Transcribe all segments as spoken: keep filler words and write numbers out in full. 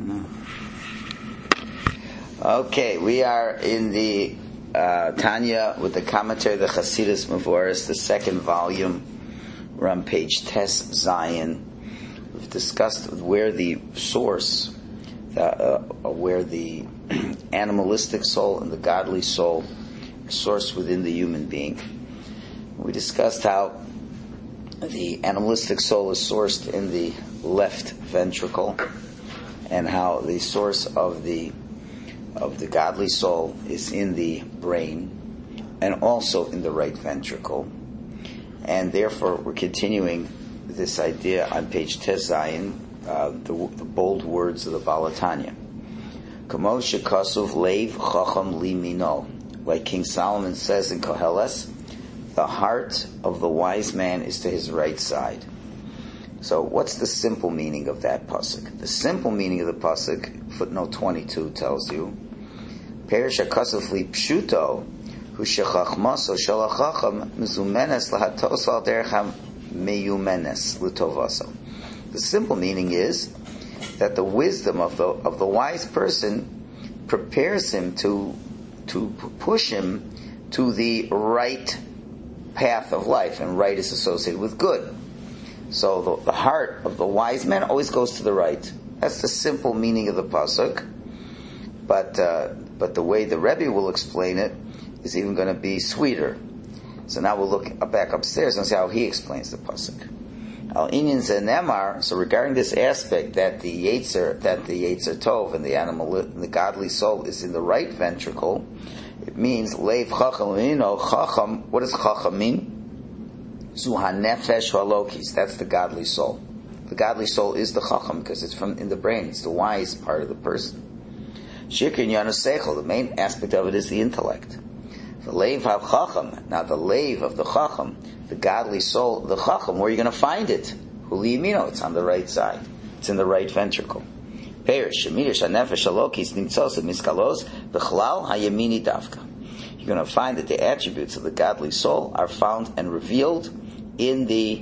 Okay, we are in the uh, Tanya with the commentary of the Chassidus Mevoris, the second volume. We're on page Tes Zayin. We've discussed where the source, uh, uh, where the animalistic soul and the godly soul are sourced within the human being. We discussed how the animalistic soul is sourced in the left ventricle, and how the source of the of the godly soul is in the brain and also in the right ventricle. And therefore we're continuing this idea on page Tes Zayin, uh, the, the bold words of the Baal HaTanya. Kamo shekasuv leiv chacham li mino, like King Solomon says in Koheles, the heart of the wise man is to his right side. So what's the simple meaning of that pasuk? The simple meaning of the pasuk, footnote twenty-two tells you, Perish HaKasuf li pshuto, hu shechachmaso shalachacham mizumenes lahatos al derecham meyumenes lutovaso. The simple meaning is that the wisdom of the of the wise person prepares him to to push him to the right path of life, and right is associated with good. So the, the heart of the wise man always goes to the right. That's the simple meaning of the pasuk. But uh, but the way the Rebbe will explain it is even going to be sweeter. So now we'll look back upstairs and see how he explains the pasuk. Al inyan zenemar. So regarding this aspect that the yetzer, that the yetzer tov and the animal, and the godly soul is in the right ventricle, it means leiv chacham lino chacham. What does chacham mean? Zuha nefesh halokis. That's the godly soul. The godly soul is the chacham because it's from in the brain. It's the wise part of the person. Shikrin yana seichel. The main aspect of it is the intellect. The leiv hav chacham. Now the leiv of the chacham, the godly soul, the chacham. Where are you going to find it? Huli yamino. It's on the right side. It's in the right ventricle. Perish shemirish hanefesh halokis nimtzos miskalos b'chlal hayamini davka. You're going to find that the attributes of the godly soul are found and revealed in the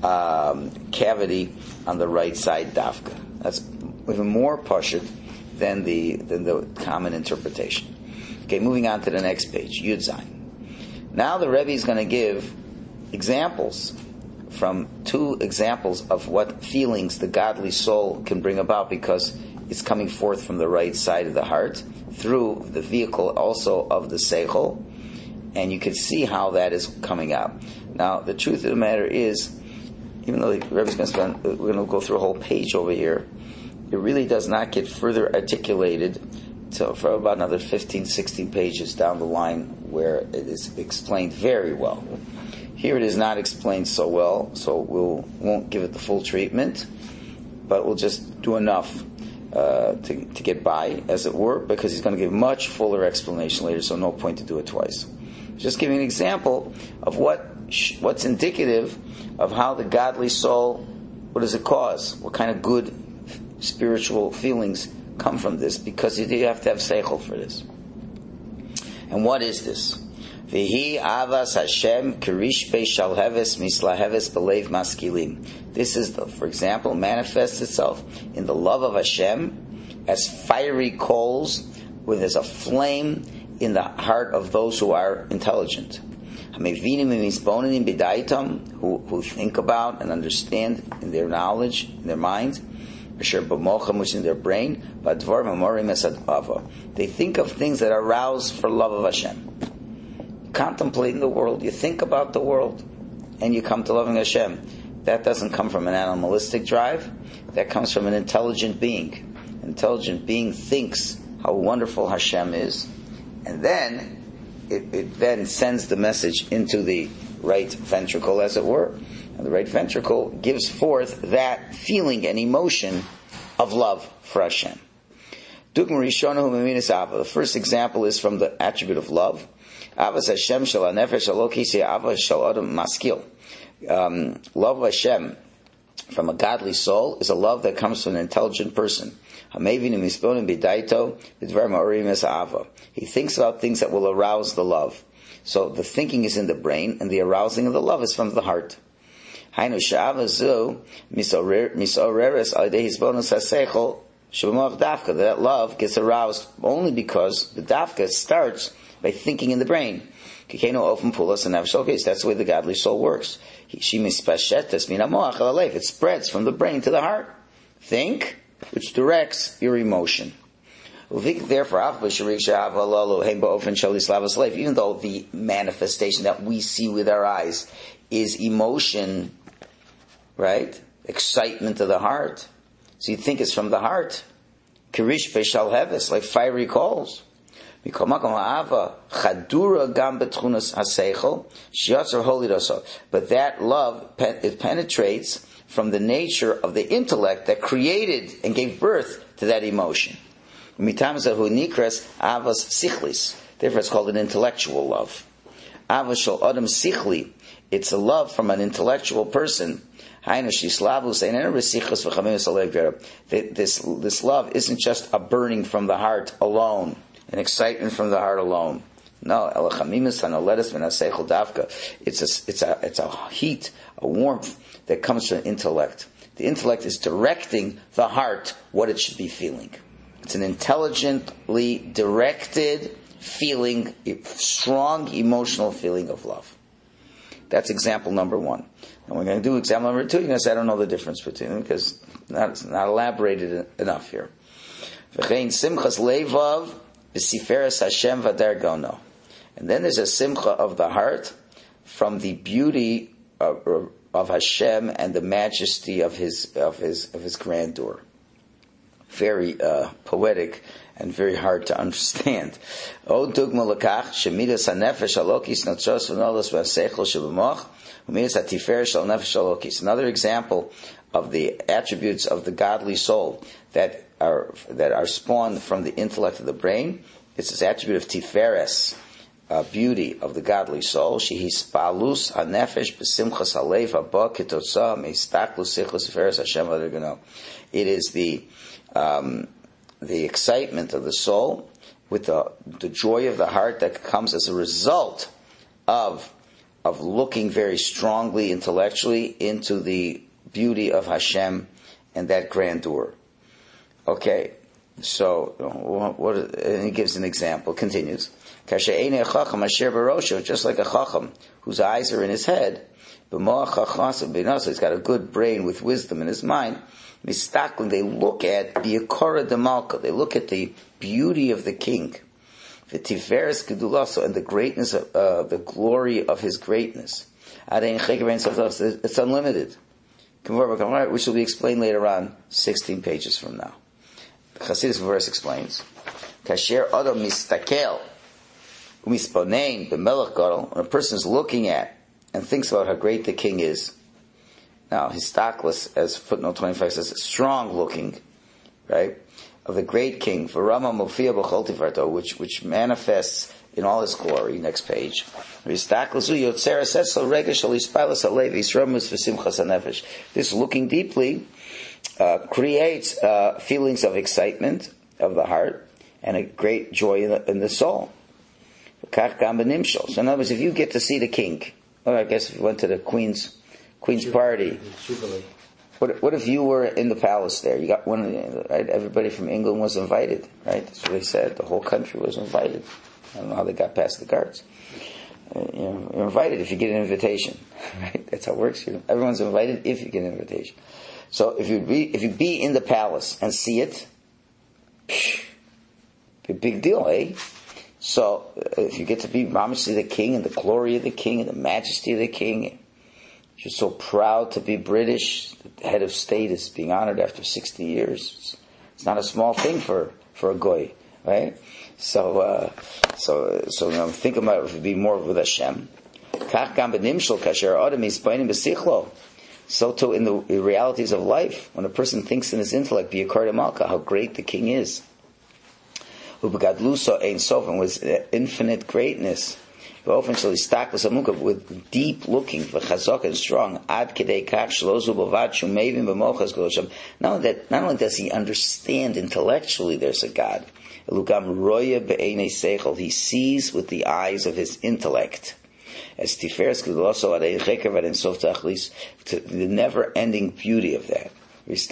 um, cavity on the right side davka. That's even more pashut than the than the common interpretation. Okay, moving on to the next page, Yud Zayin. Now the Rebbe is going to give examples from two examples of what feelings the godly soul can bring about, because it's coming forth from the right side of the heart through the vehicle also of the seichel, and you can see how that is coming out. Now, the truth of the matter is, even though the Rebbe's going to spend, we're going to go through a whole page over here, it really does not get further articulated till for about another fifteen, sixteen pages down the line, where it is explained very well. Here it is not explained so well, so we'll won't give it the full treatment, but we'll just do enough uh, to, to get by, as it were, because he's going to give much fuller explanation later, so no point to do it twice. Just giving an example of what what's indicative of how the godly soul, what does it cause? What kind of good spiritual feelings come from this? Because you have to have seichel for this. And what is this? V'hi avas Hashem kirishpei shalheves mislaheves belev maskilim. This is, the, for example, manifests itself in the love of Hashem as fiery coals, where there's a flame in the heart of those who are intelligent. Who, who think about and understand in their knowledge, in their mind, which in their brain, they think of things that are aroused for love of Hashem. Contemplating the world, you think about the world, and you come to loving Hashem. That doesn't come from an animalistic drive. That comes from an intelligent being. An intelligent being thinks how wonderful Hashem is, and then it, it then sends the message into the right ventricle, as it were. And the right ventricle gives forth that feeling and emotion of love for Hashem. The first example is from the attribute of love. Avas Hashem shel hanefesh halokis avas shel adam maskil. Love of Hashem from a godly soul is a love that comes from an intelligent person. He thinks about things that will arouse the love. So the thinking is in the brain, and the arousing of the love is from the heart. Shebamach dafka, that love gets aroused only because the dafka starts by thinking in the brain. Kikeno ofen pulas and nefesh. That's the way the godly soul works. She mispashetes min hamoach el halev. It spreads from the brain to the heart. Think, which directs your emotion. Therefore, even though the manifestation that we see with our eyes is emotion, right? Excitement of the heart. So you think it's from the heart. Kirish beshal heves, like fiery coals. But that love, it penetrates from the nature of the intellect that created and gave birth to that emotion. Therefore it's called an intellectual love. It's a love from an intellectual person. This, this love isn't just a burning from the heart alone, an excitement from the heart alone. No, it's a, it's a, it's a heat, a warmth that comes from intellect. The intellect is directing the heart what it should be feeling. It's an intelligently directed feeling, a strong emotional feeling of love. That's example number one. And we're going to do example number two. You're going to say, I don't know the difference between them because it's not elaborated enough here. Simchas levav v'siferes Hashem v'dargono. And then there's a simcha of the heart from the beauty of, of Hashem and the majesty of His of His of His grandeur. Very uh, poetic and very hard to understand. Another example of the attributes of the godly soul that are that are spawned from the intellect of the brain. It's this attribute of tiferes, uh, beauty of the godly soul. Shehispalus hanefesh b'simchas halev haba kitotza meistaklus sichus tiferes Hashem v'dargono. It is the um, the excitement of the soul with the the joy of the heart that comes as a result of of looking very strongly intellectually into the beauty of Hashem and that grandeur. Okay, so what? what and he gives an example. Continues. Just like a chacham whose eyes are in his head, he's got a good brain with wisdom in his mind. Mistaklin, they look at the Yekora de Malka, they look at the beauty of the king, the Tiferes Gedulaso, and the greatness of uh, the glory of his greatness. It's unlimited, which will be explained later on, sixteen pages from now. The Chassidus verse explains: Kasher Adam Mistakel Umisponein B'Melech Gadol. When a person is looking at and thinks about how great the king is. Now, Histaklis, as footnote twenty-five says, strong looking, right, of the great king, Varama Mofia B'chol Tifarto, which which manifests in all his glory. Next page. Histaklis Yotzera says so Regesh Alispailas Alev Yisramus V'Simchas HaNefesh. This looking deeply uh, creates uh, feelings of excitement of the heart and a great joy in the, in the soul. So in other words, if you get to see the king, or I guess if you went to the queen's Queen's party. What, what if you were in the palace there? You got one. Right? Everybody from England was invited, right? That's what they said. The whole country was invited. I don't know how they got past the guards. Uh, you know, you're invited if you get an invitation, right? That's how it works. You're, everyone's invited if you get an invitation. So if you be if you be in the palace and see it, psh, be a big deal, eh? So uh, if you get to be mamish see the king and the glory of the king and the majesty of the king. You're so proud to be British. The head of state is being honored after sixty years. It's, it's not a small thing for, for a goy, right? So, uh, so, so you know, think about it, be more with Hashem. So too in the realities of life, when a person thinks in his intellect, be a Yekora de Malka, how great the king is. And with infinite greatness. With deep looking, v'chazok and strong, ad kedei kach shlozu b'vad shumevim b'mochas g'losham. Not that, not only does he understand intellectually there's a God, elugam roya be'enei seichel, he sees with the eyes of his intellect. As tiferes g'loso adei cheker v'adin sof tachlis, the never-ending beauty of that. This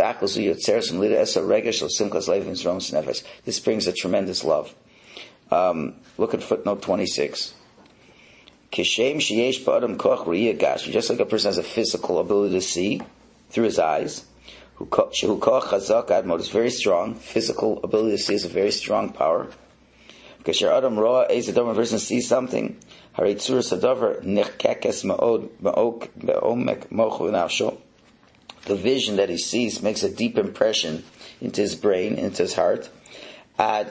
brings a tremendous love. Um, look at footnote twenty-six. Just like a person has a physical ability to see through his eyes, is very strong. Physical ability to see is a very strong power. When a person sees something, the vision that he sees makes a deep impression into his brain, into his heart. To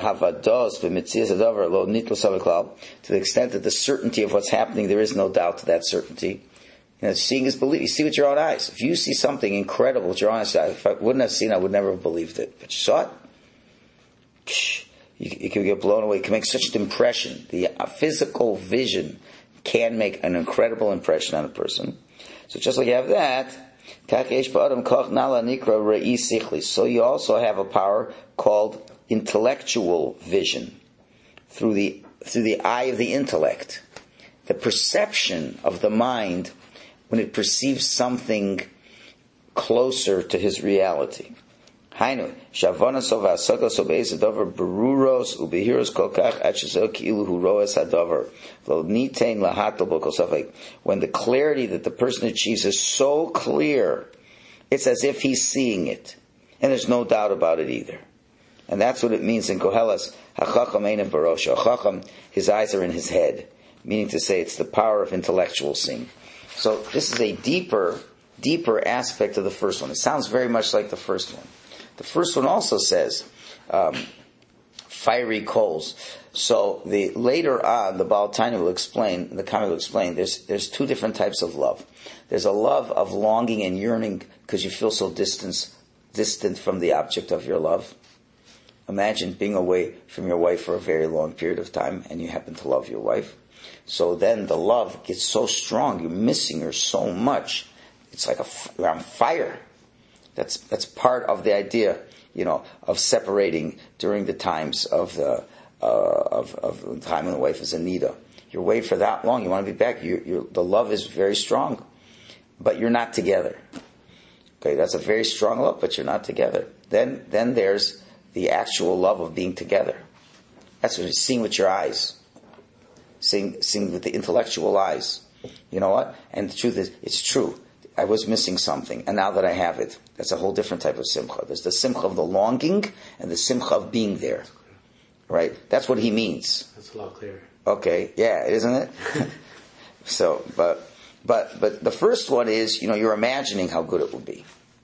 the extent that the certainty of what's happening, there is no doubt to that certainty. You know, seeing is belief. You see with your own eyes. If you see something incredible with your own eyes, if I wouldn't have seen it, I would never have believed it. But you saw it, you, you can get blown away. It can make such an impression. The physical vision can make an incredible impression on a person. So just like you have that, so you also have a power called intellectual vision, through the through the eye of the intellect, the perception of the mind when it perceives something closer to his reality. Hainu shavanas of asagas obeis adavar beruros ubehiros kolkach achizo ki'ilu hu roes hadavar lo nitain lahato bokosafek. When the clarity that the person achieves is so clear, it's as if he's seeing it, and there's no doubt about it either. And that's what it means in Koheles, hachacham einav barosho. Chacham, his eyes are in his head, meaning to say it's the power of intellectual seeing. So this is a deeper, deeper aspect of the first one. It sounds very much like the first one. The first one also says um, fiery coals. So the later on, the Baal Tanya will explain, the Kama will explain, there's there's two different types of love. There's a love of longing and yearning because you feel so distant, distant from the object of your love. Imagine being away from your wife for a very long period of time and you happen to love your wife. So then the love gets so strong, you're missing her so much. It's like a, you're on fire. That's that's part of the idea, you know, of separating during the times of the uh, of of the time when the wife is in Nida. You're away for that long. You want to be back. You, you're, the love is very strong, but you're not together. Okay, that's a very strong love, but you're not together. Then then there's the actual love of being together. That's what you're seeing with your eyes, seeing seeing with the intellectual eyes. You know what? And the truth is, it's true. I was missing something, and now that I have it, that's a whole different type of simcha. There's the simcha of the longing and the simcha of being there. Right? That's what he means. That's a lot clearer. Okay, yeah, isn't it? so, but, but, but the first one is, you know, you're imagining how good it would be.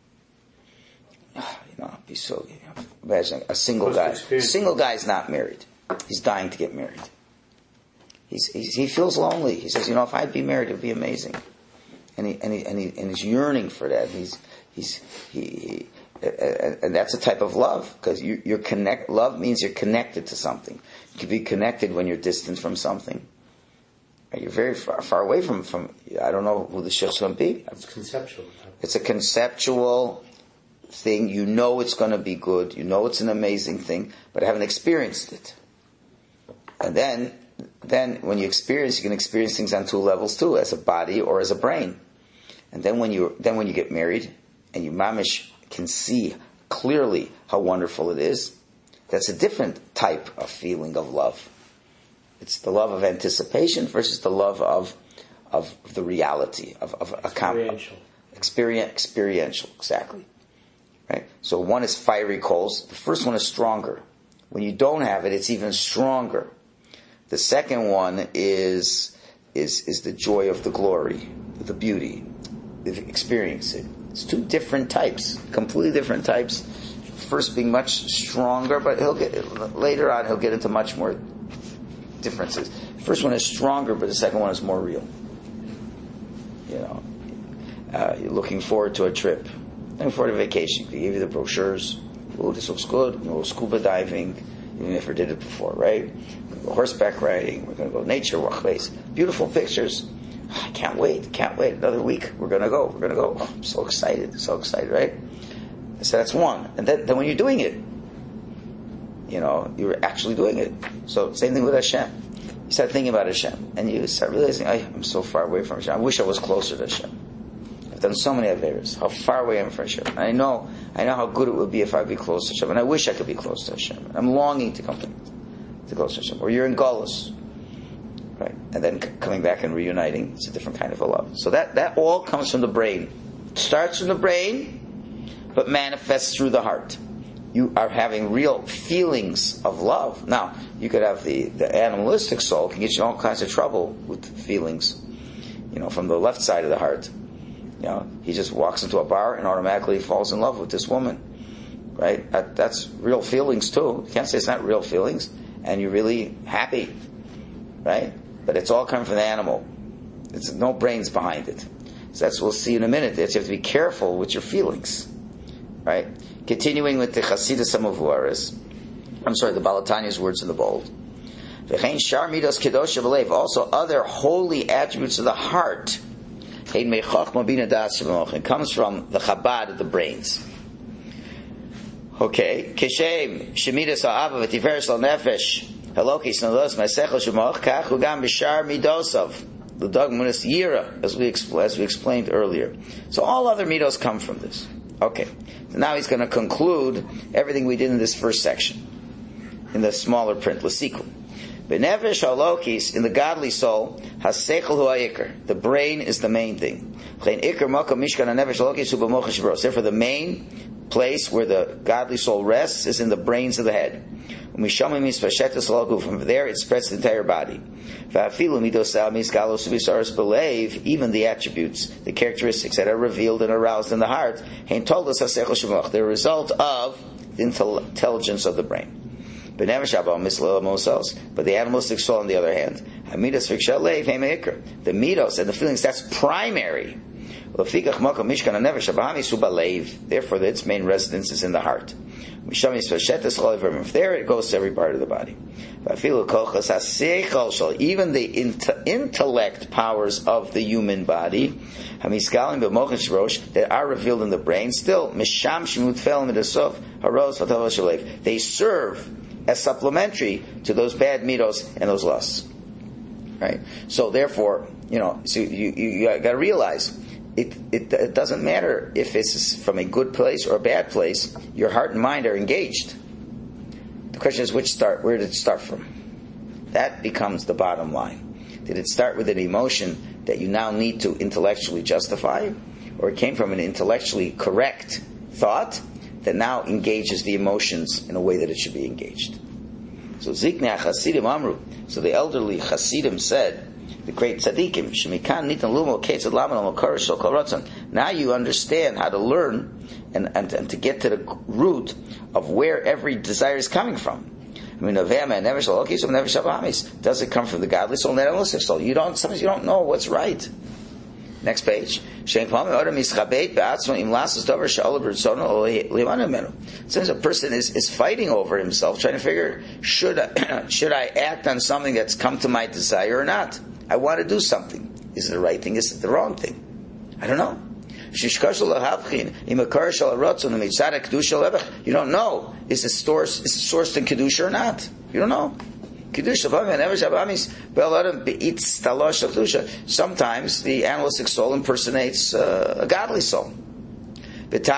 You know, it'd be so, you know, imagine a single guy. A single guy's not married. He's dying to get married. He's, he's, he feels lonely. He says, you know, if I'd be married, it'd be amazing. And he, and he, and he, and he's yearning for that. He's, he's, he, he and, and that's a type of love, because you, you're connect, love means you're connected to something. You can be connected when you're distant from something. You're very far, far away from, from, I don't know who the sheikh's going to be. It's conceptual. It's a conceptual thing. You know it's going to be good. You know it's an amazing thing, but I haven't experienced it. And then, then when you experience, you can experience things on two levels too, as a body or as a brain. And then when you, then when you get married, and you mamish can see clearly how wonderful it is, that's a different type of feeling of love. It's the love of anticipation versus the love of of the reality of, of a experiential. Experience, experiential, exactly. Right. So one is fiery coals. The first one is stronger. When you don't have it, it's even stronger. The second one is is is the joy of the glory, the beauty, experience it. It's two different types, completely different types. First being much stronger, but he'll get later on. He'll get into much more differences. The first one is stronger, but the second one is more real. You know, uh, you're looking forward to a trip, looking forward to a vacation. They give you the brochures. Oh, this looks good. We'll go scuba diving. You never did it before, right? We're going to go horseback riding. We're going to go nature walk place. Beautiful pictures. I can't wait. Can't wait. Another week. We're going to go. We're going to go. Oh, I'm so excited. So excited, right? So that's one. And then, then when you're doing it, you know, you're actually doing it. So same thing with Hashem. You start thinking about Hashem, and you start realizing, I'm so far away from Hashem. I wish I was closer to Hashem. I've done so many Averas. How far away I am from Hashem. I know, I know how good it would be if I'd be close to Hashem. And I wish I could be close to Hashem. I'm longing to come to, to close to Hashem. Or you're in Golus. Right? And then c- coming back and reuniting, it's a different kind of a love. So that, that all comes from the brain. It starts from the brain, but manifests through the heart. You are having real feelings of love. Now, you could have the, the animalistic soul, can get you in all kinds of trouble with feelings. You know, from the left side of the heart. You know, he just walks into a bar and automatically falls in love with this woman. Right? That, that's real feelings too. You can't say it's not real feelings. And you're really happy. Right? But it's all coming from the animal. There's no brains behind it. So that's what we'll see in a minute. That you have to be careful with your feelings. Right? Continuing with the Chasidus HaMavuaris. I'm sorry, the Balatanya's words in the bold. Also other holy attributes of the heart. It comes from the Chabad of the brains. Okay. Keshem Shemidas Ha'ava V'Tiferes L'Nefesh Halokis Nalos Masechel Shemoch Kach Ugam B'Shar Midosov the Dogmunis Yira, as we expl- as we explained earlier. So all other midos come from this. Okay. So now he's going to conclude everything we did in this first section in the smaller print. L'Sikum. B'nefesh halokis, in the godly soul, hasechel hu ha'ikr. The brain is the main thing. Therefore, the main place where the godly soul rests is in the brains of the head. From there, it spreads the entire body. Even the attributes, the characteristics that are revealed and aroused in the heart, they're a result of the intelligence of the brain. But the animalistic soul, on the other hand, the midos and the feelings, that's primary. Therefore, its main residence is in the heart. From there, it goes to every part of the body. Even the intellect powers of the human body that are revealed in the brain, still, they serve as supplementary to those bad midos and those lusts. Right? So therefore, you know, so you, you, you got to realize, it, it, it doesn't matter if it's from a good place or a bad place, your heart and mind are engaged. The question is, which start, where did it start from? That becomes the bottom line. Did it start with an emotion that you now need to intellectually justify? Or it came from an intellectually correct thought that now engages the emotions in a way that it should be engaged. So Ziknei Chasidim Amru. So the elderly Chasidim said, the great tzaddikim, Shemikan Nitan Lumo Ketzad Laman Al Makar Shel Kol Ratzon. Now you understand how to learn and, and, and to get to the root of where every desire is coming from. I mean, does it come from the godly soul and the animalistic soul? You don't. Sometimes you don't know what's right. Next page. Sometimes a person is, is fighting over himself, trying to figure, should I, should I act on something that's come to my desire or not? I want to do something. Is it the right thing? Is it the wrong thing? I don't know. You don't know. Is it sourced, is it sourced in Kedusha or not? You don't know. Sometimes the animalistic soul impersonates uh, a godly soul. With,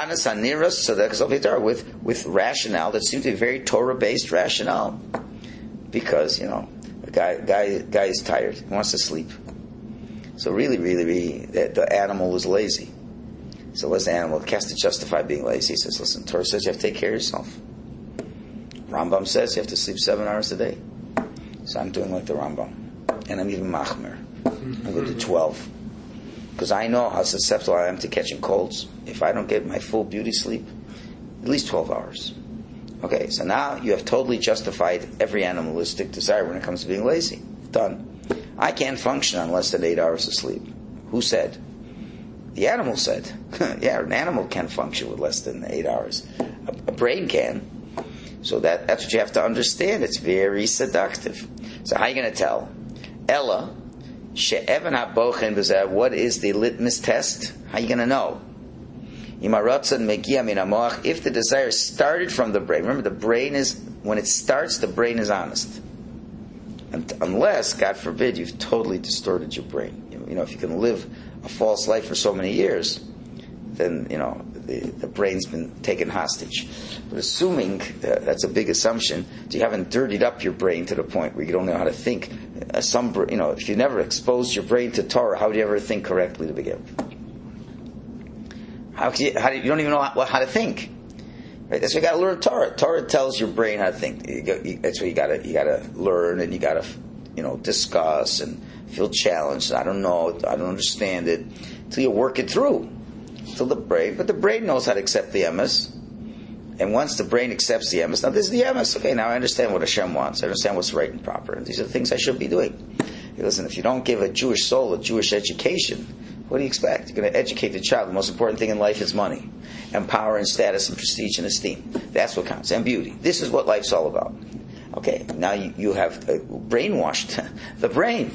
with rationale that seems to be very Torah-based rationale. Because, you know, the guy, guy, guy is tired. He wants to sleep. So really, really, really, the, the animal is lazy. So what's the animal? It has to justify being lazy. He says, listen, Torah says you have to take care of yourself. Rambam says you have to sleep seven hours a day. So I'm doing like the Rambam. And I'm even machmer. I'm going to do twelve. Because I know how susceptible I am to catching colds. If I don't get my full beauty sleep, at least twelve hours. Okay, so now you have totally justified every animalistic desire when it comes to being lazy. Done. I can't function on less than eight hours of sleep. Who said? The animal said. Yeah, an animal can function with less than eight hours. A, a brain can. So that, that's what you have to understand. It's very seductive. So how are you going to tell? Ella, she'evan ha'bochen b'zeh, what is the litmus test? How are you going to know? If the desire started from the brain, remember the brain is, when it starts, the brain is honest. And unless, God forbid, you've totally distorted your brain. You know, if you can live a false life for so many years, then, you know, the, the brain's been taken hostage. But assuming that, that's a big assumption, you haven't dirtied up your brain to the point where you don't know how to think. Uh, some, you know, if you never exposed your brain to Torah, how would you ever think correctly to begin with? How, can you, how do you, you don't even know how, how to think. Right? That's why you got to learn Torah. Torah tells your brain how to think. You go, you, that's why you got to you got to learn, and you got to, you know, discuss and feel challenged. I don't know. I don't understand it until you work it through. Till the brain, but the brain knows how to accept the emes. And once the brain accepts the emes, now this is the emes. Okay, now I understand what Hashem wants. I understand what's right and proper. And these are the things I should be doing. Hey, listen, if you don't give a Jewish soul a Jewish education, what do you expect? You're going to educate the child. The most important thing in life is money, and power, and status, and prestige, and esteem. That's what counts, and beauty. This is what life's all about. Okay, now you, you have uh, brainwashed the brain.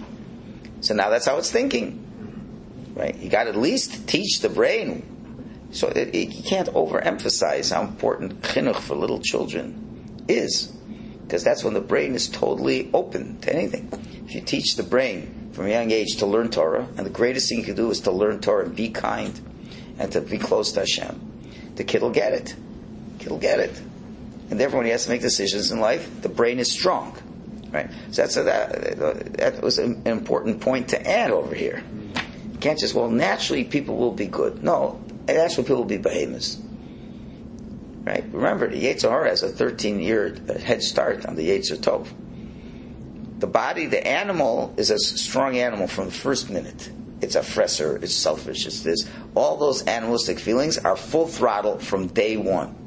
So now that's how it's thinking. Right? You got to at least teach the brain. So it, it, you can't overemphasize how important chinuch for little children is. Because that's when the brain is totally open to anything. If you teach the brain from a young age to learn Torah, and the greatest thing you can do is to learn Torah and be kind and to be close to Hashem, the kid will get it. The kid will get it. And therefore, when he has to make decisions in life, the brain is strong. Right? So that's a, that, that was an important point to add over here. You can't just, well, naturally people will be good. No, naturally people will be behemoths. Right? Remember, the Yetzer Hara has a thirteen-year head start on the Yetzer Tov. The body, the animal, is a strong animal from the first minute. It's a fresser, it's selfish, it's this. All those animalistic feelings are full throttle from day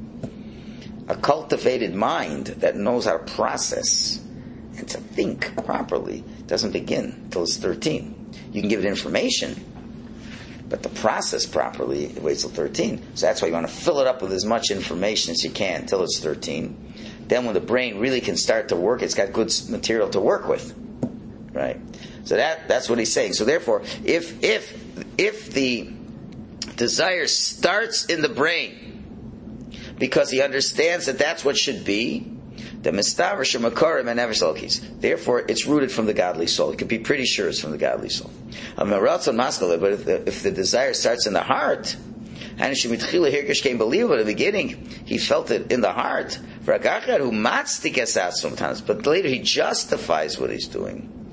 one. A cultivated mind that knows how to process and to think properly doesn't begin until it's thirteen. You can give it information, but the process properly, it waits till thirteen. So that's why you want to fill it up with as much information as you can until it's thirteen. Then when the brain really can start to work, it's got good material to work with. Right? So that that's what he's saying. So therefore, if if if the desire starts in the brain because he understands that that's what should be, the mistaver shemakorim and neversalkis. Therefore, it's rooted from the godly soul. You can be pretty sure it's from the godly soul. But if the, if the desire starts in the heart, and came believe at the beginning, he felt it in the heart. But later he justifies what he's doing.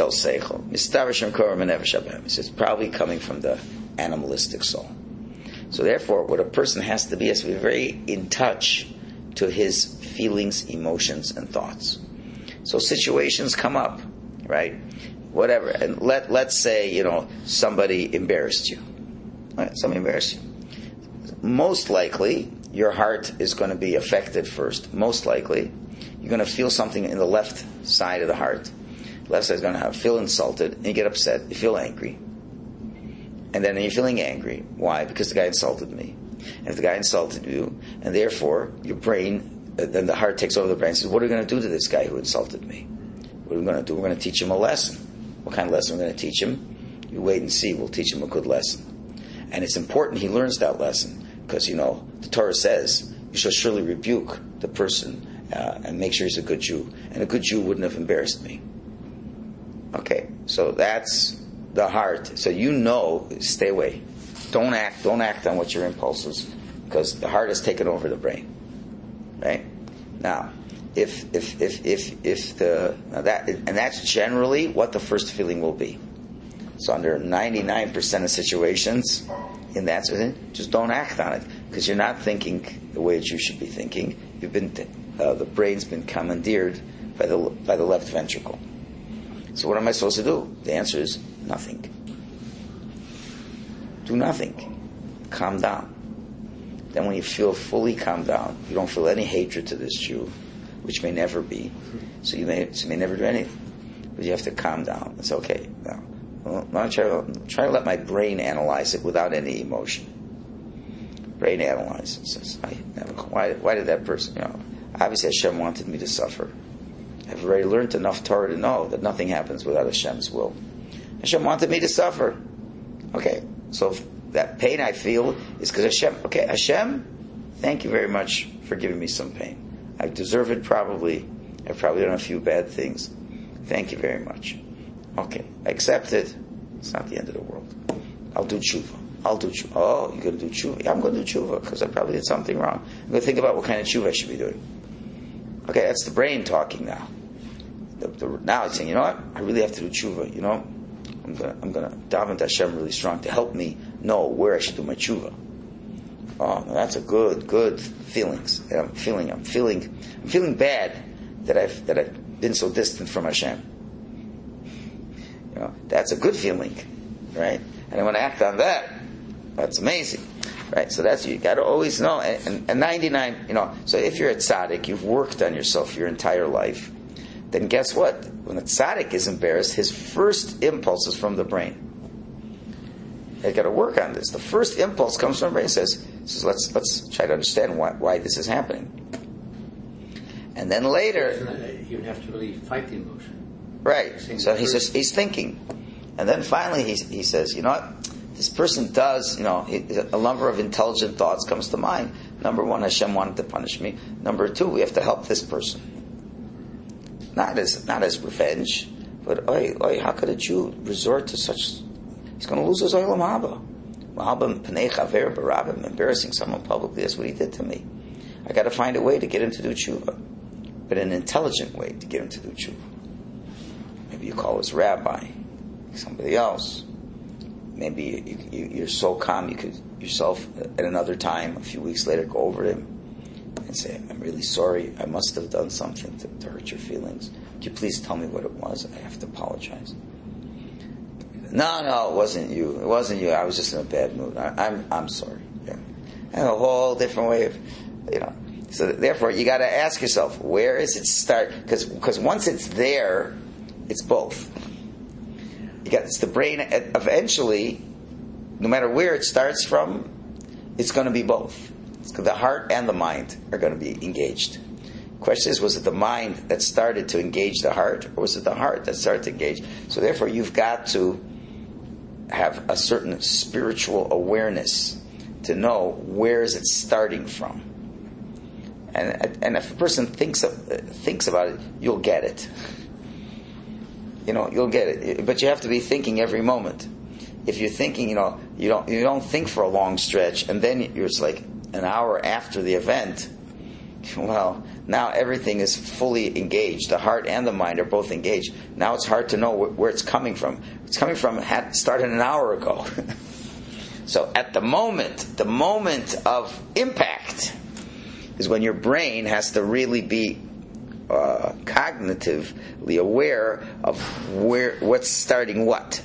It's probably coming from the animalistic soul. So therefore, what a person has to be has to be very in touch to his feelings, emotions, and thoughts. So situations come up, right? Whatever. And let, let's say, you know, somebody embarrassed you. Right? Somebody embarrassed you. Most likely, your heart is going to be affected first. Most likely, you're going to feel something in the left side of the heart. The left side is going to have, feel insulted, and you get upset, you feel angry. And then you're feeling angry. Why? Because the guy insulted me. And if the guy insulted you, and therefore your brain, then the heart takes over the brain and says, what are we going to do to this guy who insulted me? What are we going to do? We're going to teach him a lesson. What kind of lesson we're going to teach him? You wait and see. We'll teach him a good lesson. And it's important he learns that lesson because, you know, the Torah says you shall surely rebuke the person uh, and make sure he's a good Jew. And a good Jew wouldn't have embarrassed me. Okay, so that's the heart. So you know, stay away. Don't act. Don't act on what your impulses, because the heart has taken over the brain. Right now, if if if if if the now that and that's generally what the first feeling will be. So under ninety-nine percent of situations, in that situation, just don't act on it because you're not thinking the way that you should be thinking. You've been uh, the brain's been commandeered by the by the left ventricle. So what am I supposed to do? The answer is nothing. Do nothing. Calm down. Then when you feel fully calmed down, you don't feel any hatred to this Jew, which may never be. So you may, so you may never do anything. But you have to calm down. It's okay. Now, well, now try, to, try to let my brain analyze it without any emotion. Brain analyzes. Says, I never, why, why did that person, you know, obviously Hashem wanted me to suffer. I've already learned enough Torah to know that nothing happens without Hashem's will. Hashem wanted me to suffer. Okay, so if that pain I feel is because Hashem. Okay, Hashem, thank you very much for giving me some pain. I deserve it probably. I've probably done a few bad things. Thank you very much. Okay, I accept it. It's not the end of the world. I'll do tshuva. I'll do tshuva. Oh, you're going to do tshuva? Yeah, I'm going to do tshuva because I probably did something wrong. I'm going to think about what kind of tshuva I should be doing. Okay, that's the brain talking now. The, the, now it's saying, you know what? I really have to do tshuva. You know, I'm going I'm to daven to Hashem really strong to help me know where I should do my tshuva. Oh, no, that's a good, good feelings. I'm feeling, I'm feeling, I'm feeling bad that I've that I've been so distant from Hashem. You know, that's a good feeling, right? And I want to act on that. That's amazing, right? So that's you got to always know. And, and, and ninety-nine, you know. So if you're a tzaddik, you've worked on yourself your entire life. Then guess what? When a tzaddik is embarrassed, his first impulse is from the brain. They've got to work on this. The first impulse comes from the brain. It says, says let's let's try to understand why why this is happening. And then later, you have to really fight the emotion. Right. So he says he's thinking, and then finally he he says, you know what? This person does, you know, a number of intelligent thoughts comes to mind. Number one, Hashem wanted to punish me. Number two, we have to help this person. Not as not as revenge, but oy, oy, how could a Jew resort to such? He's going to lose his olam haba. Embarrassing someone publicly. That's what he did to me. I got to find a way to get him to do tshuva, but an intelligent way to get him to do tshuva. Maybe you call his rabbi, somebody else. Maybe you, you, you're so calm you could yourself at another time, a few weeks later, go over to him and say, I'm really sorry. I must have done something to, to hurt your feelings. Would you please tell me what it was? I have to apologize. No, no, it wasn't you. It wasn't you. I was just in a bad mood. I, I'm, I'm sorry. Yeah. And a whole different way of, you know. So therefore, you got to ask yourself, where is it start? Because because once it's there, it's both. You got it's the brain. Eventually, no matter where it starts from, it's going to be both. It's, the heart and the mind are going to be engaged. Question is, was it the mind that started to engage the heart, or was it the heart that started to engage? So therefore, you've got to have a certain spiritual awareness to know where is it starting from. And and if a person thinks of, thinks about it, you'll get it. You know, you'll get it. But you have to be thinking every moment. If you're thinking, you know, you don't you don't think for a long stretch, and then you're just like an hour after the event. Well, now everything is fully engaged. The heart and the mind are both engaged. Now it's hard to know wh- where it's coming from. It's coming from had started an hour ago. So at the moment, the moment of impact is when your brain has to really be uh, cognitively aware of where what's starting what.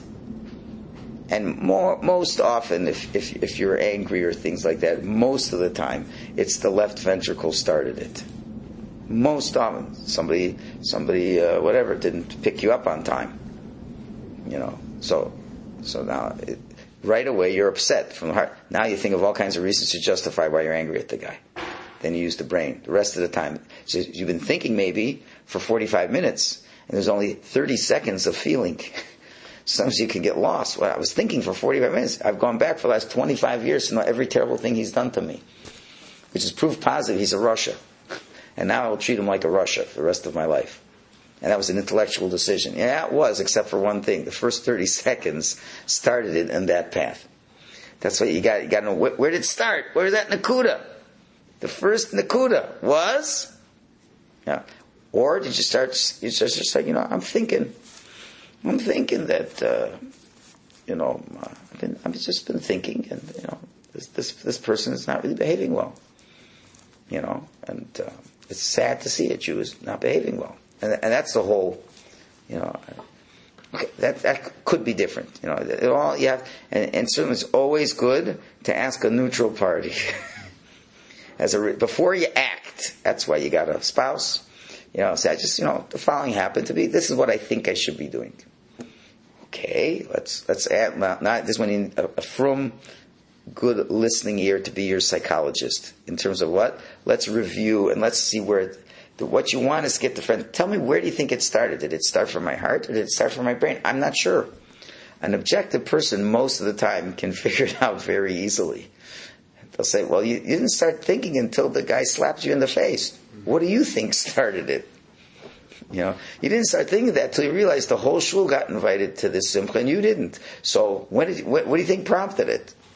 And more, most often, if, if if you're angry or things like that, most of the time, it's the left ventricle started it. Most often, somebody, somebody, uh, whatever, didn't pick you up on time. You know, so, so now, it, right away, you're upset from the heart. Now you think of all kinds of reasons to justify why you're angry at the guy. Then you use the brain. The rest of the time, so you've been thinking maybe for forty-five minutes, and there's only thirty seconds of feeling. Sometimes you can get lost. Well, I was thinking for forty-five minutes. I've gone back for the last twenty-five years to know every terrible thing he's done to me, which is proof positive he's a Russia. And now I'll treat him like a Russia for the rest of my life. And that was an intellectual decision. Yeah, it was, except for one thing. The first thirty seconds started it in that path. That's what you got. You got to know where, where did it start. Where is that nakuda? The first nakuda was, yeah. Or did you start? You just just like, you know, I'm thinking. I'm thinking that, uh, you know, I've, been, I've just been thinking, and you know, this this this person is not really behaving well. You know, and uh, it's sad to see a Jew is not behaving well, and and that's the whole, you know, okay, that that could be different. You know, it all you have, and, and certainly it's always good to ask a neutral party as a before you act. That's why you got a spouse. You know, say, I just, you know, the following happened to be. This is what I think I should be doing. Okay, let's let's add. Not, not this one in a, a frum, good listening ear to be your psychologist in terms of what. Let's review and let's see where. It, the, what you want is to get the friend. Tell me, where do you think it started? Did it start from my heart or did it start from my brain? I'm not sure. An objective person most of the time can figure it out very easily. They'll say, well, you, you didn't start thinking until the guy slapped you in the face. What do you think started it? You know, you didn't start thinking that until you realized the whole shul got invited to this simcha and you didn't. So, when did you, what, what do you think prompted it?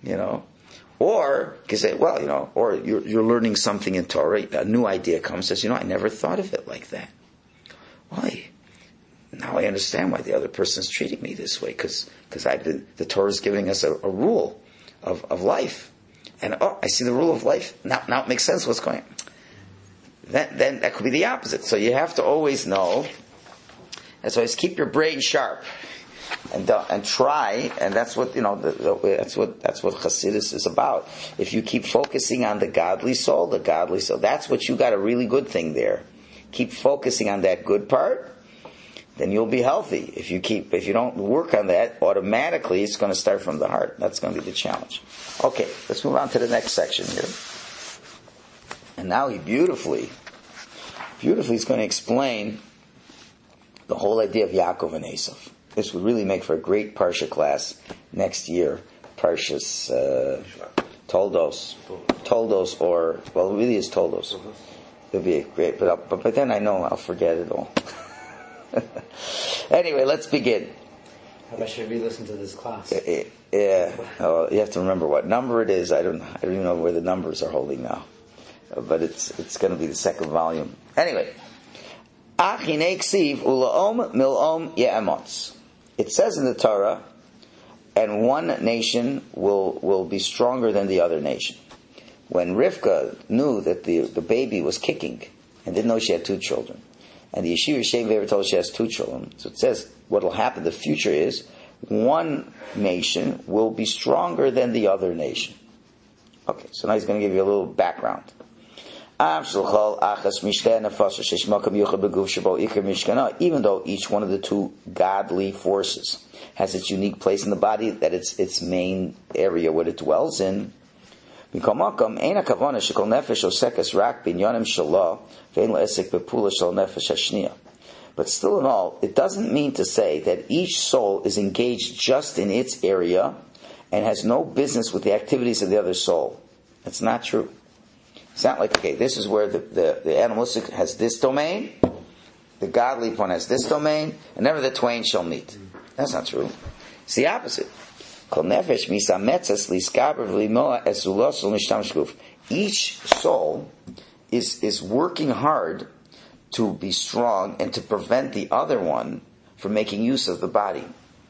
You know? Or, you say, well, you know, or you're, you're learning something in Torah, a new idea comes, says, you know, I never thought of it like that. Why? Now I understand why the other person's treating me this way, because because I've been, the Torah is giving us a, a rule of, of life. And, oh, I see the rule of life. Now, now it makes sense what's going on. Then, then that could be the opposite. So you have to always know, and so always keep your brain sharp. And uh, and try, and that's what you know. The, the, that's what that's what Chassidus is about. If you keep focusing on the godly soul, the godly soul, that's what you got a really good thing there. Keep focusing on that good part, then you'll be healthy. If you keep, if you don't work on that, automatically it's going to start from the heart. That's going to be the challenge. Okay, let's move on to the next section here. And now he beautifully, beautifully is going to explain the whole idea of Yaakov and Esav. This would really make for a great Parsha class next year. Parshas uh, Toldos. Toldos or, well, it really is Toldos. It'll be great, but, I'll, but, but then I know I'll forget it all. Anyway, let's begin. I should re-listen to this class. Yeah, oh, you have to remember what number it is. I don't, I don't even know where the numbers are holding now. But it's it's going to be the second volume. Anyway. It says in the Torah, and one nation will, will be stronger than the other nation. When Rivka knew that the, the baby was kicking and didn't know she had two children, and the Yeshiva Shem ever told her she has two children, so it says what will happen, the future is, one nation will be stronger than the other nation. Okay, so now he's going to give you a little background. Even though each one of the two godly forces has its unique place in the body, that it's its main area what it dwells in, but still in all, it doesn't mean to say that each soul is engaged just in its area and has no business with the activities of the other soul. That's not true. It's not like, okay, this is where the, the, the animalistic has this domain, the godly one has this domain, and never the twain shall meet. That's not true. It's the opposite. Each soul is, is working hard to be strong and to prevent the other one from making use of the body.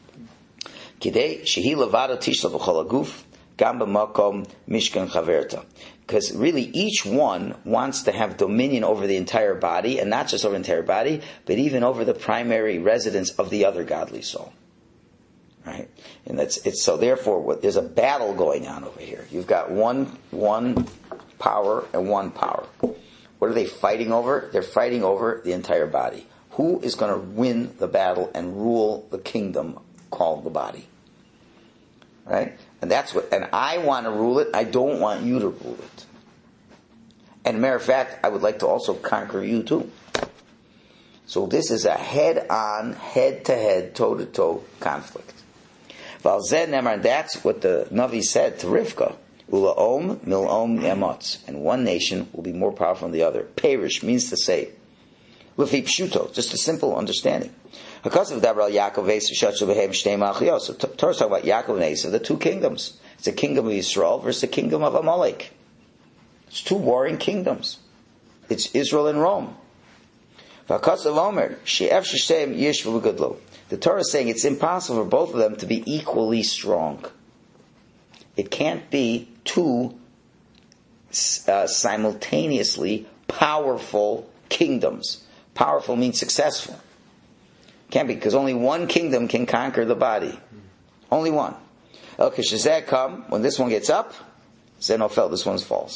Because really each one wants to have dominion over the entire body, and not just over the entire body, but even over the primary residence of the other godly soul. Right? And that's it's so therefore what, there's a battle going on over here. You've got one one power and one power. What are they fighting over? They're fighting over the entire body. Who is going to win the battle and rule the kingdom called the body? Right? And that's what, and I want to rule it, I don't want you to rule it. And matter of fact, I would like to also conquer you too. So this is a head-on, head-to-head, toe-to-toe conflict. And that's what the Navi said to Rivka. Ulaom milom yamotz. And one nation will be more powerful than the other. Perish means to say. Lefi pshuto, just a simple understanding. Because of that, Yaakov Esav, so Torah's talking about Yaakov and Esav, the two kingdoms. It's the kingdom of Yisrael versus the kingdom of Amalek. It's two warring kingdoms. It's Israel and Rome. The Torah is saying it's impossible for both of them to be equally strong. It can't be two uh, simultaneously powerful kingdoms. Powerful means successful. Can't be, because only one kingdom can conquer the body. Only one. Okay, Shazak come, when this one gets up, Zenofel, this one's false.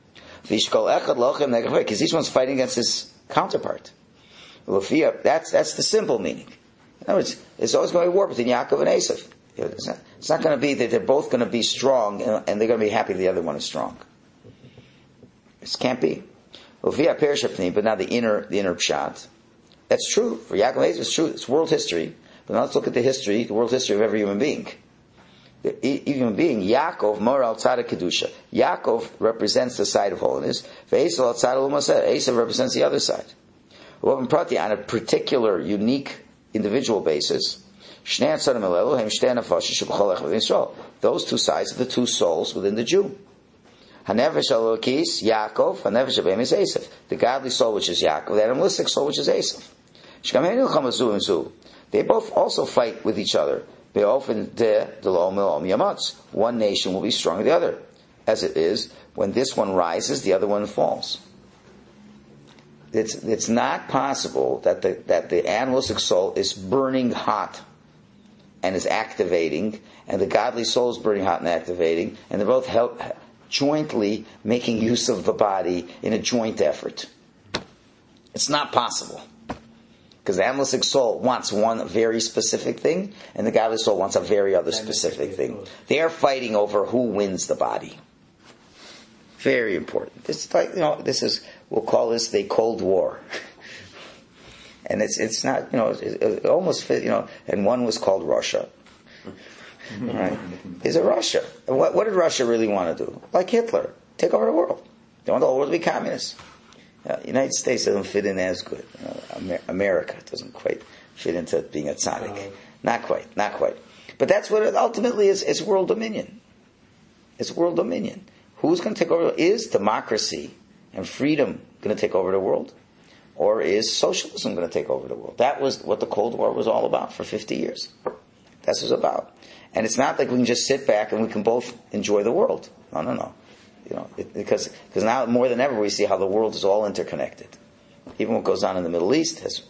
Because each one's fighting against his counterpart. That's, that's the simple meaning. In other words, there's always going to be war between Yaakov and Esav. It's not, it's not going to be that they're both going to be strong and, and they're going to be happy the other one is strong. This can't be. But now the inner, the inner pshat. That's true. For Yaakov and Esav, it's true. It's world history. But now let's look at the history, the world history of every human being. The human being, Yaakov, Mor al Tzad Kedusha. Yaakov represents the side of holiness. Esav al Tzad Umaseh. Esav represents the other side. On a particular, unique, individual basis, Those two sides are the two souls within the Jew. Hanefesh Elokis, Yaakov, Hanefesh Abraham is Esav. The godly soul, which is Yaakov, the animalistic soul, which is Esav. They both also fight with each other. One nation will be stronger than the other. As it is, when this one rises, the other one falls. It's, it's not possible that the, that the animalistic soul is burning hot and is activating, and the godly soul is burning hot and activating, and they're both help, jointly making use of the body in a joint effort. It's not possible. Because the animalistic soul wants one very specific thing, and the godly soul wants a very other specific thing. They are fighting over who wins the body. Very important. This is like, you know, this is, we'll call this the Cold War. And it's it's not, you know, it, it almost fit, you know, and one was called Russia. Right? Is it Russia? What, what did Russia really want to do? Like Hitler, take over the world. They want the whole world to be communist. Uh, United States doesn't fit in as good. Uh, Amer- America doesn't quite fit into being a tzaddik. Uh, not quite, not quite. But that's what it ultimately is, is world dominion. It's world dominion. Who's going to take over? Is democracy and freedom going to take over the world? Or is socialism going to take over the world? That was what the Cold War was all about for fifty years. That's what it was about. And it's not like we can just sit back and we can both enjoy the world. No, no, no. You know, it, because because now more than ever we see how the world is all interconnected. Even what goes on in the Middle East has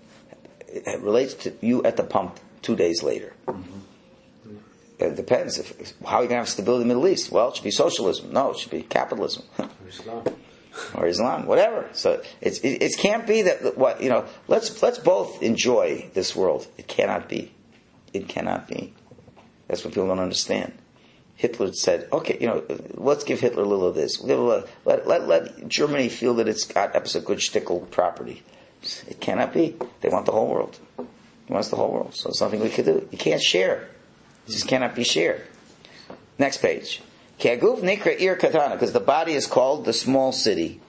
it relates to you at the pump two days later. Mm-hmm. It depends. If, how are you going to have stability in the Middle East? Well, it should be socialism. No, it should be capitalism. Or Islam. Or Islam, whatever. So it's it, it can't be that what you know. Let's let's both enjoy this world. It cannot be. It cannot be. That's what people don't understand. Hitler said, "Okay, you know, let's give Hitler a little of this. Let let let, let Germany feel that it's got a good shtickle property." It cannot be. They want the whole world. He wants the whole world. So there's nothing we can do. You can't share. It just cannot be shared. Next page. Ke'aguf nikra ir katana, because the body is called the small city.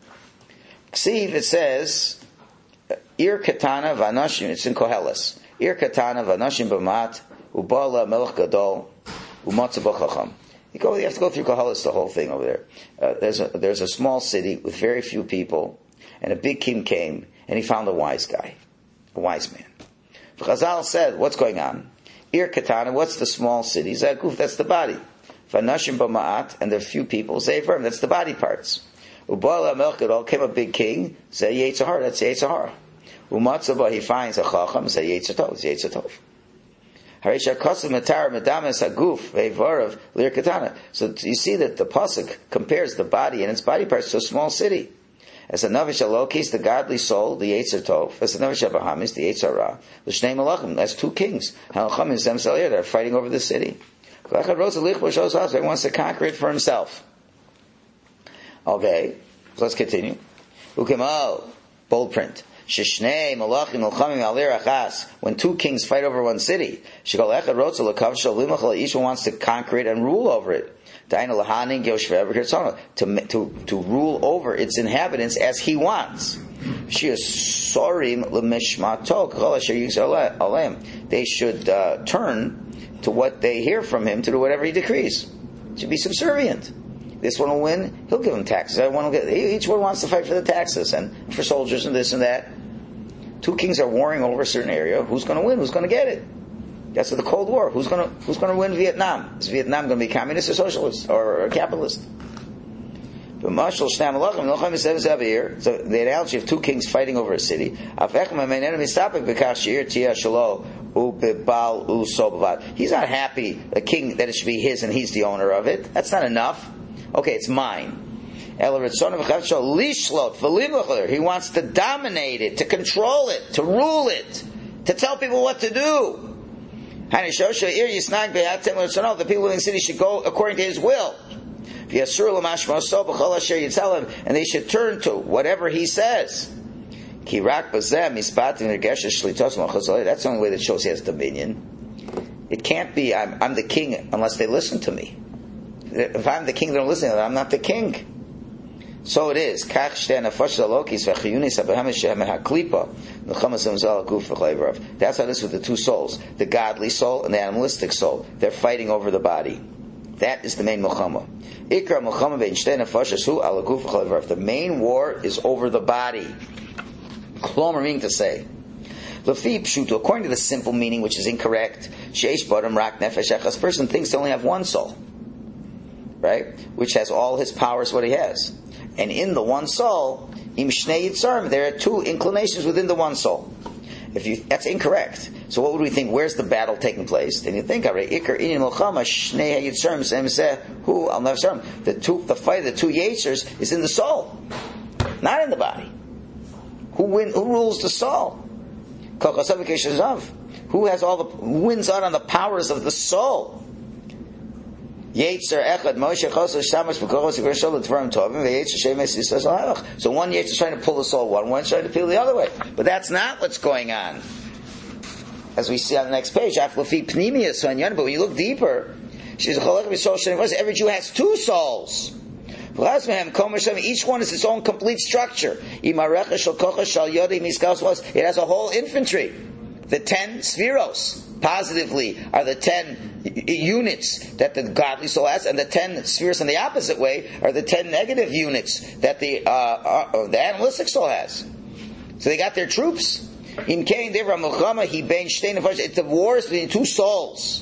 Ksiv, it says, ir katana v'anashim, it's in Koheles. Ir katana v'anashim b'mat, ubala melech gadol, umatza b'chacham. You go, you have to go through Koheles, the whole thing over there. Uh, there's a, there's a small city with very few people, and a big king came, and he found a wise guy, a wise man. Chazal said, what's going on? Ir katana, what's the small city? Zaguf, that's the body. Vanashim b'ma'at, and there are few people. Zayvrim, that's the body parts. Ubala melchadol, came a big king. Say Yetzirah, that's Yetzirah. Umatzabah, he finds a chacham. Say Yetzirah, it's Yetzirah. Harisha kosav metar medames haguf ve'varav lir katana. So you see that the pasuk compares the body and its body parts to a small city. As a navish alokis, the godly soul, the Yetzer Tov. As a navish abahamis, the Yetzer Ra. L'shnei malachim, that's two kings. Halacham is them that are fighting over the city. Everyone wants to conquer it for himself. Okay, so let's continue. Ukimo, bold print. Shishnei malachim nilchamim alir achas. When two kings fight over one city, each one wants to conquer it and rule over it. To, to, to rule over its inhabitants as he wants. They should uh, turn to what they hear from him to do whatever he decrees. Should be subservient. This one will win, he'll give them taxes. That one will get, each one wants to fight for the taxes and for soldiers and this and that. Two kings are warring over a certain area. Who's going to win? Who's going to get it? That's the Cold War. Who's going to who's going to win Vietnam? Is Vietnam going to be communist or socialist or, or capitalist? So the analogy of two kings fighting over a city. He's not happy, a king, that it should be his and he's the owner of it. That's not enough. Okay, it's mine. He wants to dominate it, to control it, to rule it, to tell people what to do. The people in the city should go according to his will. And they should turn to whatever he says. That's the only way that shows he has dominion. It can't be, I'm, I'm the king unless they listen to me. If I'm the king, they don't listen to me, I'm not the king. So it is. That's how it is with the two souls, the godly soul and the animalistic soul. They're fighting over the body. That is the main milchama. The main war is over the body. Klomer, meaning to say, according to the simple meaning, which is incorrect, a person thinks they only have one soul, right? Which has all his powers, what he has. And in the one soul, there are two inclinations within the one soul. If you, that's incorrect. So what would we think? Where's the battle taking place? Then you think, all right, Ikar Inyan Milchama Shnei Yitzarm Seh Who Al Nefsharm. The two, the fight of the two Yitzers is in the soul, not in the body. Who win? Who rules the soul? Who has all the? Who wins out on the powers of the soul? Yetzer Echad Moshe Chosel Shamash B'Koros Yigashol L'Tvarim Tovim VeYetzer Shemes Yisrael Halach. So one Yetzer is trying to pull the soul one, one's trying to pull the other way. But that's not what's going on. As we see on the next page, Aflafi Pnimius Sonyan. But when you look deeper, she's every Jew has two souls. Each one is its own complete structure. It has a whole infantry. The ten spheros, positively, are the ten units that the godly soul has, and the ten spheres in the opposite way are the ten negative units that the uh, uh, the animalistic soul has. So they got their troops. It's the wars between two souls.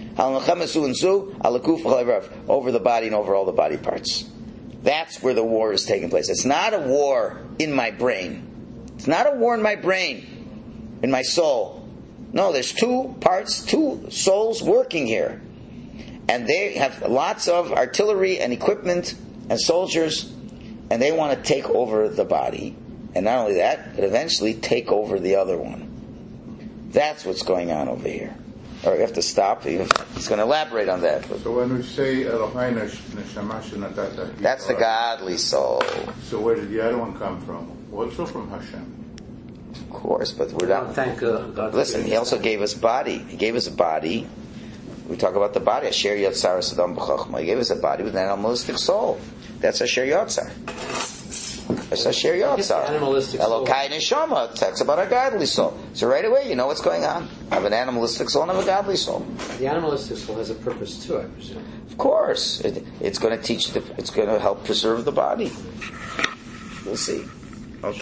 Over the body and over all the body parts. That's where the war is taking place. It's not a war in my brain. It's not a war in my brain, in my soul. No, there's two parts, two souls working here. And they have lots of artillery and equipment and soldiers, and they want to take over the body. And not only that, but eventually take over the other one. That's what's going on over here. All right, we have to stop. He's going to elaborate on that. So when we say Eloheinu Neshama Shenatata, that's the godly soul. So where did the other one come from? Also from Hashem. Of course, but we're not. Thank God. Listen, He also gave us body. He gave us a body. We talk about the body. Asher Yotzar Sodom B'Chochma. He gave us a body with an animalistic soul. That's Asher Yotzar. That's Asher Yotzar. Elokai Neshama talks about our godly soul. So right away, you know what's going on. I have an animalistic soul and I have a godly soul. The animalistic soul has a purpose too, I presume. Of course, it, it's going to teach. The, it's going to help preserve the body. We'll see.